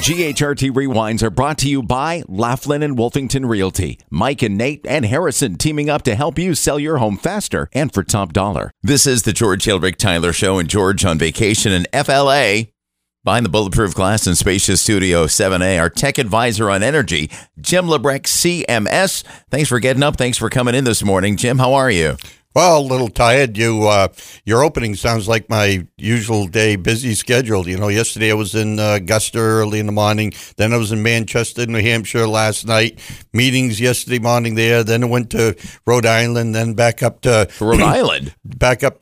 GHRT Rewinds are brought to you by Laughlin and Wolfington Realty. Mike and Nate and Harrison teaming up to help you sell your home faster and for top dollar. This is the George Hilrich Tyler Show, and George on vacation in FLA. Behind the bulletproof glass and spacious Studio 7A, our tech advisor on energy, Jim Lebrecht, CMS. Thanks for getting up. Thanks for coming in this morning. Jim, how are you? Well, a little tired. Your opening sounds like my usual day busy schedule. You know, yesterday I was in Augusta early in the morning. Then I was in Manchester, New Hampshire last night. Meetings yesterday morning there. Then I went to Rhode Island. Then back up to Rhode Island. Back up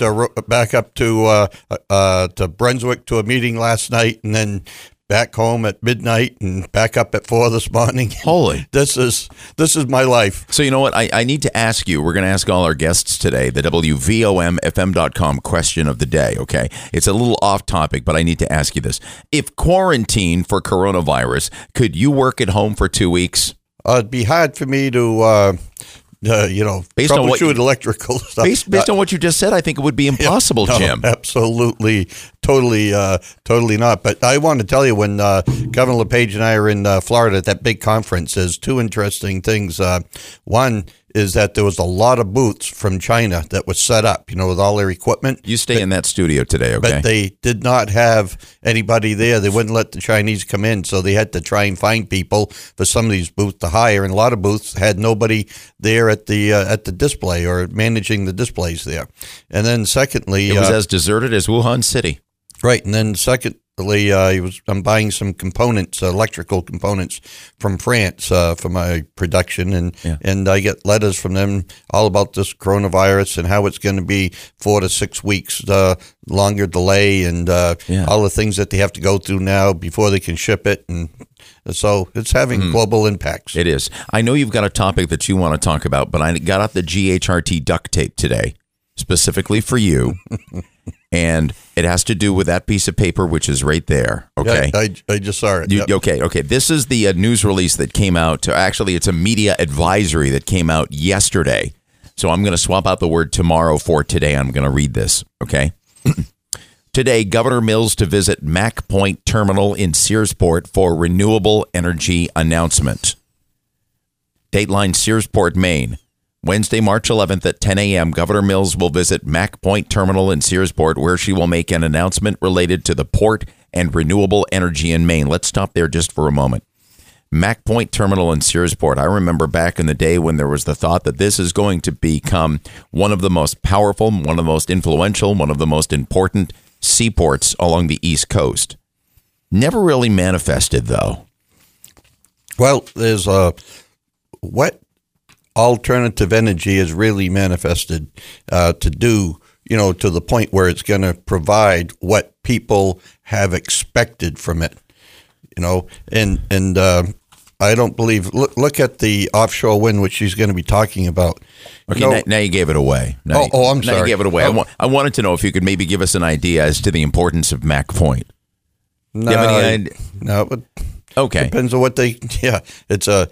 to Brunswick to a meeting last night, and then back home at midnight and back up at 4 this morning. Holy. This is my life. So you know what? I need to ask you, we're going to ask all our guests today, the WVOMFM.com question of the day, okay? It's a little off topic, but I need to ask you this. If quarantine for coronavirus, could you work at home for 2 weeks? It'd be hard for me to... based on what electrical stuff. Based on what you just said, I think it would be impossible, Jim. Absolutely, totally not. But I want to tell you, when Governor LePage and I are in Florida at that big conference, there's two interesting things. One is that there was a lot of booths from China that was set up, with all their equipment. You stay in that studio today, okay? But they did not have anybody there. They wouldn't let the Chinese come in, so they had to try and find people for some of these booths to hire. And a lot of booths had nobody there at the display or managing the displays there. And then secondly, it was as deserted as Wuhan City. Right, and then secondly, I'm buying some components, electrical components from France for my production, and I get letters from them all about this coronavirus and how it's going to be 4 to 6 weeks longer delay, and all the things that they have to go through now before they can ship it, and so it's having global impacts. It is. I know you've got a topic that you want to talk about, but I got out the GHRT duct tape today, specifically for you. And it has to do with that piece of paper, which is right there. Okay. Yeah, I just saw it. Yep. Okay. This is the news release that came out. Actually, it's a media advisory that came out yesterday. So I'm going to swap out the word tomorrow for today. I'm going to read this. Okay. Today, Governor Mills to visit Mack Point Terminal in Searsport for renewable energy announcement. Dateline, Searsport, Maine. Wednesday, March 11th at 10 a.m., Governor Mills will visit Mack Point Terminal in Searsport, where she will make an announcement related to the port and renewable energy in Maine. Let's stop there just for a moment. Mack Point Terminal in Searsport. I remember back in the day when there was the thought that this is going to become one of the most powerful, one of the most influential, one of the most important seaports along the East Coast. Never really manifested, though. Well, there's what alternative energy is really manifested to do, to the point where it's going to provide what people have expected from it, and I don't believe, look at the offshore wind, which she's going to be talking about. Okay, now you gave it away. I'm sorry. Now you gave it away. I wanted to know if you could maybe give us an idea as to the importance of Mack Point. No, you have any idea? No, but okay. Depends on what they. Yeah, it's a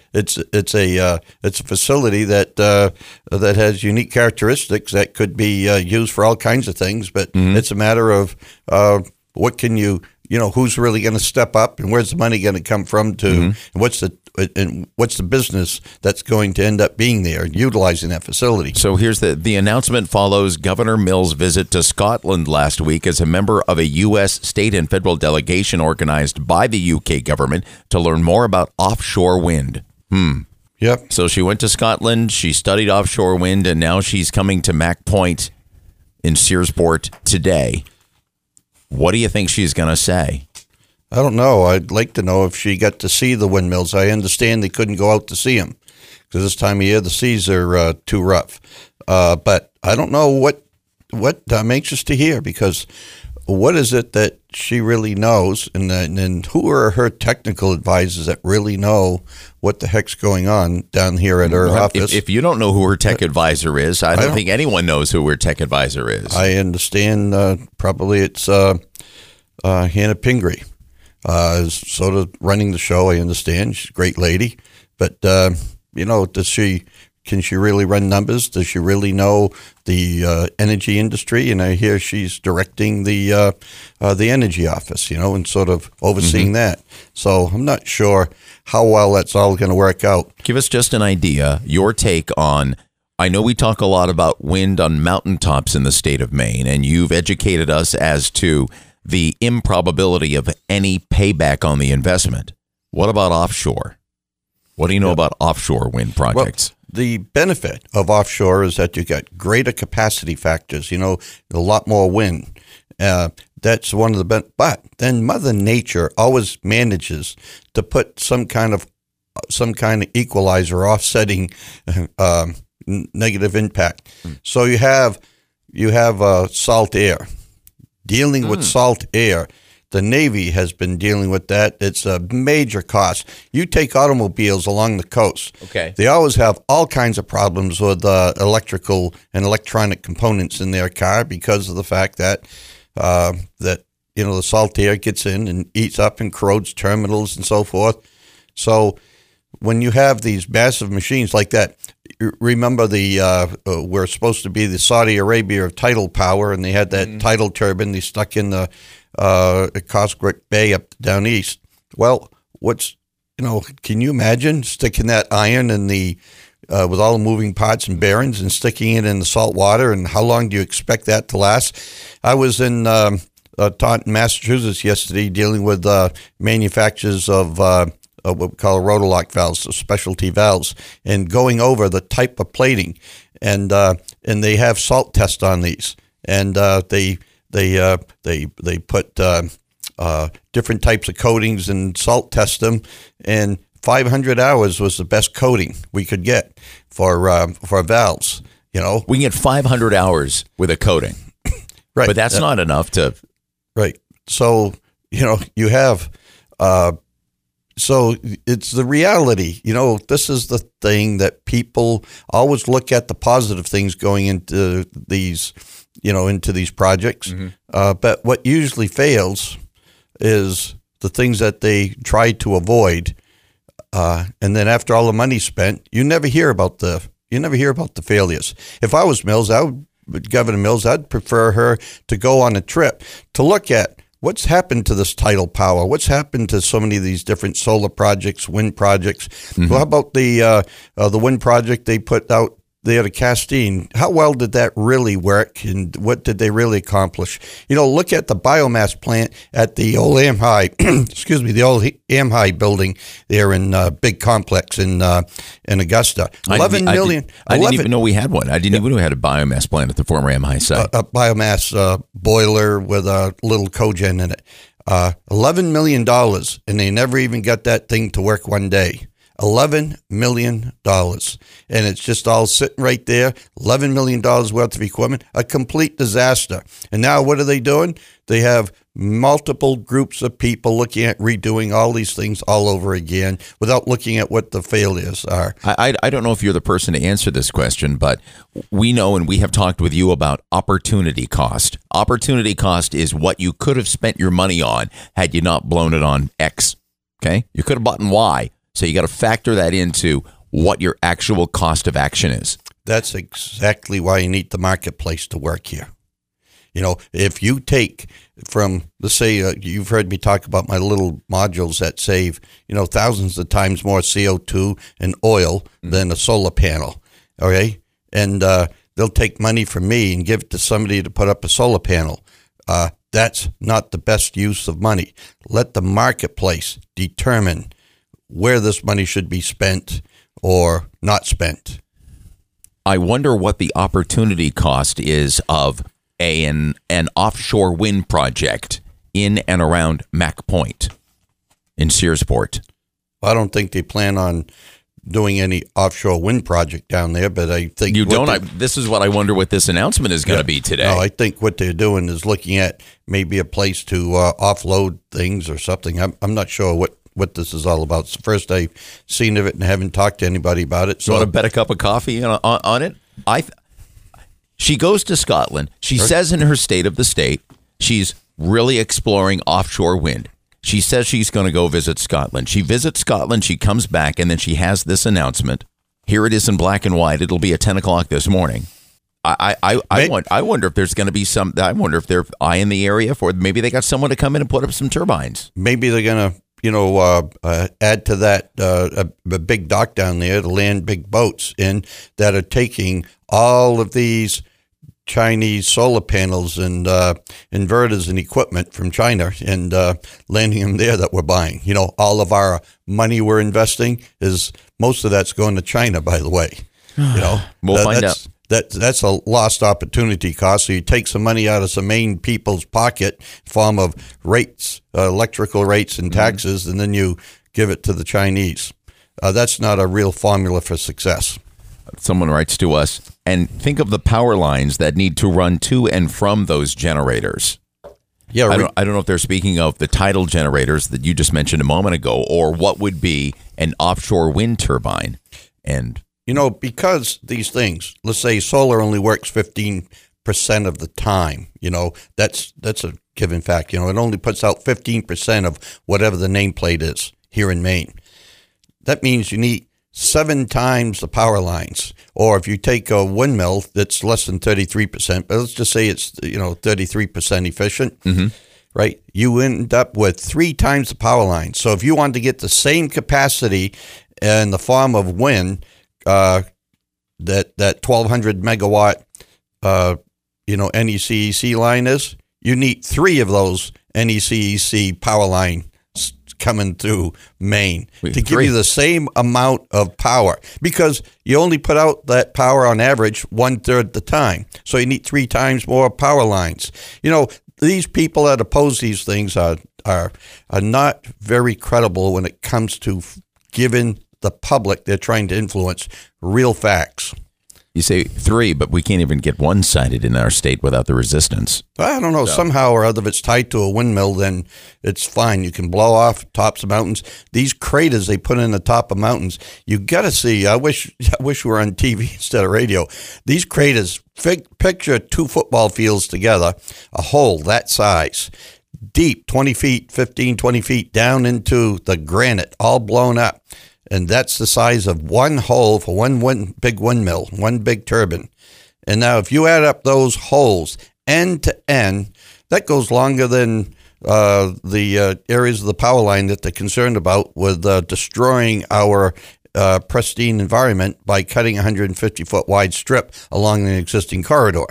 facility that has unique characteristics that could be used for all kinds of things. But it's a matter of what can you, who's really going to step up, and where's the money going to come from to, and what's the business that's going to end up being there utilizing that facility. So here's the announcement follows Governor Mills' visit to Scotland last week as a member of a U.S. state and federal delegation organized by the UK government to learn more about offshore wind. Yep. So she went to Scotland, she studied offshore wind, and now she's coming to Mack Point in Searsport today. What do you think she's going to say? I don't know. I'd like to know if she got to see the windmills. I understand they couldn't go out to see them because this time of year the seas are too rough. But I don't know what I'm anxious to hear, because what is it that she really knows, and who are her technical advisors that really know what the heck's going on down here at her office? If you don't know who her tech advisor is, I don't think anyone knows who her tech advisor is. I understand probably it's Hannah Pingree. Sort of running the show, I understand. She's a great lady. But, does she can she really run numbers? Does she really know the energy industry? And I hear she's directing the energy office, and sort of overseeing that. So I'm not sure how well that's all going to work out. Give us just an idea, your take on, I know we talk a lot about wind on mountaintops in the state of Maine, and you've educated us as to the improbability of any payback on the investment. What about offshore? What do you know about offshore wind projects? Well, the benefit of offshore is that you got greater capacity factors, a lot more wind. That's one of the but then Mother Nature always manages to put some kind of equalizer offsetting negative impact. So you have salt air. Dealing with salt air, the Navy has been dealing with that. It's a major cost. You take automobiles along the coast. Okay. They always have all kinds of problems with electrical and electronic components in their car because of the fact that the salt air gets in and eats up and corrodes terminals and so forth. So when you have these massive machines like that, remember we're supposed to be the Saudi Arabia of tidal power, and they had that tidal turbine they stuck in the Cosgrove Bay up down east. Well, can you imagine sticking that iron in the with all the moving parts and bearings and sticking it in the salt water, and how long do you expect that to last? I was in Taunton, Massachusetts yesterday dealing with manufacturers of what we call rotolock valves, so specialty valves, and going over the type of plating, and they have salt tests on these, and they put different types of coatings and salt test them, and 500 hours was the best coating we could get for valves. We can get 500 hours with a coating, right? But that's not enough to right. So you have. So it's the reality, this is the thing that people always look at, the positive things going into these, into these projects. But what usually fails is the things that they try to avoid. And then after all the money's spent, you never hear about the failures. If I was Mills, Governor Mills, I'd prefer her to go on a trip to look at what's happened to this tidal power? What's happened to so many of these different solar projects, wind projects? Well, how about the wind project they put out there to Castine? How well did that really work, and what did they really accomplish? Look at the biomass plant at the old AmHi, the old AmHi building there in big complex in Augusta. 11 million. I didn't even know we had one. I didn't even know we had a biomass plant at the former AmHi site. A biomass boiler with a little cogen in it. $11 million, and they never even got that thing to work one day. $11 million. And it's just all sitting right there. $11 million worth of equipment, a complete disaster. And now what are they doing? They have multiple groups of people looking at redoing all these things all over again without looking at what the failures are. I don't know if you're the person to answer this question, but we know, and we have talked with you about opportunity cost. Opportunity cost is what you could have spent your money on had you not blown it on X. Okay? You could have bought Y. So you got to factor that into what your actual cost of action is. That's exactly why you need the marketplace to work here. If you take from, let's say, you've heard me talk about my little modules that save, thousands of times more CO2 and oil than a solar panel, okay? And they'll take money from me and give it to somebody to put up a solar panel. That's not the best use of money. Let the marketplace determine where this money should be spent or not spent. I wonder what the opportunity cost is of an offshore wind project in and around Mac Point in Searsport. I don't think they plan on doing any offshore wind project down there, but I think you don't. This is what I wonder what this announcement is going to be today. No, I think what they're doing is looking at maybe a place to offload things or something. I'm not sure what this is all about. It's the first I've seen of it and haven't talked to anybody about it. So you want to bet a cup of coffee on it? She goes to Scotland. She says in her State of the State, she's really exploring offshore wind. She says she's going to go visit Scotland. She visits Scotland, she comes back, and then she has this announcement. Here it is in black and white. It'll be at 10 o'clock this morning. I wonder if there's going to be some. I wonder if they're eyeing the area for. Maybe they got someone to come in and put up some turbines. Maybe they're going to, add to that a big dock down there to land big boats in that are taking all of these Chinese solar panels and inverters and equipment from China and landing them there that we're buying. All of our money we're investing most of that's going to China, by the way. We'll find out. That's a lost opportunity cost. So you take some money out of some Maine people's pocket in form of rates, electrical rates and taxes, and then you give it to the Chinese. That's not a real formula for success. Someone writes to us, and think of the power lines that need to run to and from those generators. Yeah, I don't know if they're speaking of the tidal generators that you just mentioned a moment ago, or what would be an offshore wind turbine. And because these things, let's say solar only works 15% of the time, that's a given fact. It only puts out 15% of whatever the nameplate is here in Maine. That means you need 7 times the power lines. Or if you take a windmill that's less than 33%, but let's just say it's 33% efficient, right? You end up with 3 times the power lines. So if you wanted to get the same capacity in the form of wind, that 1,200 megawatt NECEC line is, you need 3 of those NECEC power line coming through Maine to give you the same amount of power, because you only put out that power on average 1/3 the time. So you need 3 times more power lines. These people that oppose these things are not very credible when it comes to giving the public they're trying to influence real facts. You say 3, but we can't even get one sited in our state without the resistance. I don't know. Somehow or other, if it's tied to a windmill, then it's fine. You can blow off tops of mountains. These craters they put in the top of mountains, you got to see. I wish we were on TV instead of radio. These craters, picture 2 football fields together, a hole that size, deep, 20 feet, 15, 20 feet down into the granite, all blown up. And that's the size of one hole for one big windmill, one big turbine. And now if you add up those holes end to end, that goes longer than the areas of the power line that they're concerned about with destroying our pristine environment by cutting a 150-foot wide strip along the existing corridor.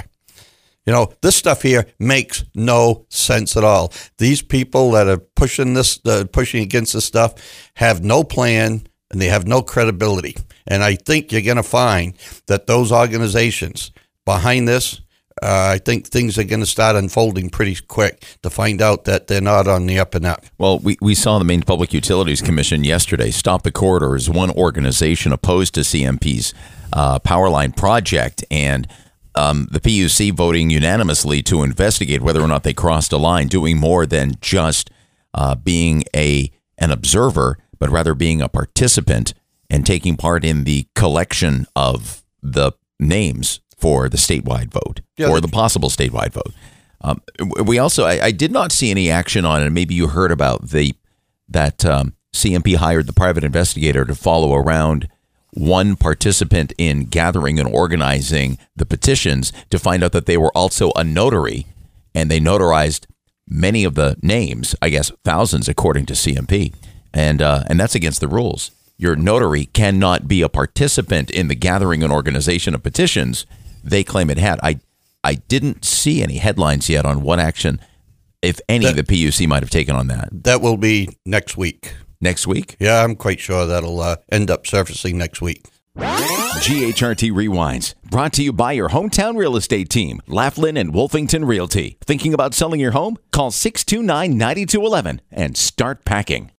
This stuff here makes no sense at all. These people that are pushing against this stuff have no plan, and they have no credibility. And I think you're going to find that those organizations behind this, I think things are going to start unfolding pretty quick to find out that they're not on the up and up. Well, we saw the Maine Public Utilities Commission yesterday stop the corridor as one organization opposed to CMP's power line project, and the PUC voting unanimously to investigate whether or not they crossed a line, doing more than just being an observer, but rather being a participant and taking part in the collection of the names for the statewide vote, or the possible statewide vote. We also, I did not see any action on it. Maybe you heard about that CMP hired the private investigator to follow around one participant in gathering and organizing the petitions to find out that they were also a notary, and they notarized many of the names, I guess thousands according to CMP. And that's against the rules. Your notary cannot be a participant in the gathering and organization of petitions. They claim it had. I didn't see any headlines yet on what action, if any, the PUC might have taken on that. That will be next week. Next week? Yeah, I'm quite sure that'll end up surfacing next week. GHRT Rewinds, brought to you by your hometown real estate team, Laughlin and Wolfington Realty. Thinking about selling your home? Call 629-9211 and start packing.